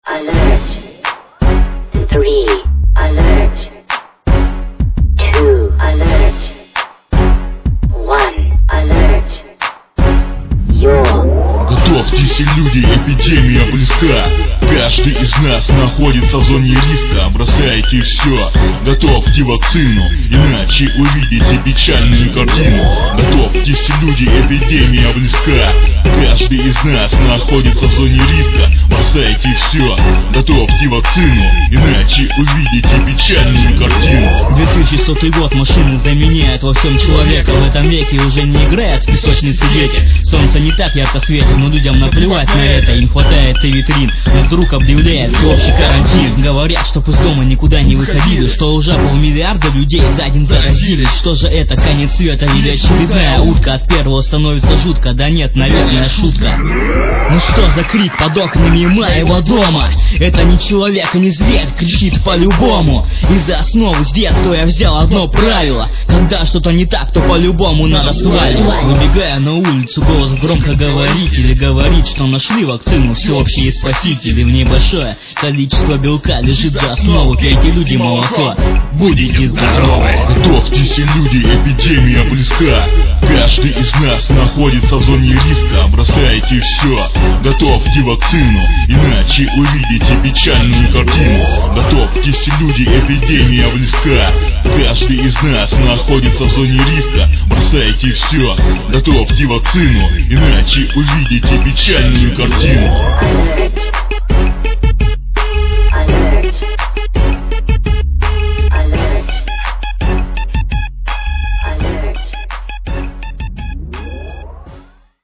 alert. 3, alert. 2, alert. 1, alert. Готовьтесь, люди, эпидемия близка. Каждый из нас находится в зоне риска. Бросайте все, готовьте вакцину, иначе увидите печальную картину. Готовьтесь, люди, эпидемия близка. Каждый из нас находится в зоне риска. Бросайте все, готовьте вакцину, иначе увидите печальную картину. 2100 год, машины заменяют во всем человека. В этом веке уже не играют в песочнице дети. Солнце не так ярко светит, но людям наплевать на это. Им хватает и витрин, но вдруг объявляет всеобщий карантин. Говорят, чтоб из дома никуда не выходили, что уже полмиллиарда людей за день заразились. Что же это, конец света или очередная утка? От первого становится жутко, да нет, наверное, шутка. Ну что за крик под окнами моего дома? Это не человек и не зверь, кричит по-любому. И за основу с детства я взял одно правило: когда что-то не так, то по-любому надо сваливать. Выбегая на улицу, голос громко говорить или говорить, что нашли вакцину, всеобщие спасители. В ней большое количество белка лежит за основу. Пейте, люди, молоко, будете здоровы. Готовьтесь, люди, эпидемия близка. Каждый из нас находится в зоне риска. Бросайте все, готовьте вакцину, иначе увидите печальную картину. Готовьтесь, люди, эпидемия близка. Каждый из нас находится в зоне риска. Бросайте все, готовьте вакцину, иначе увидите печальную картину.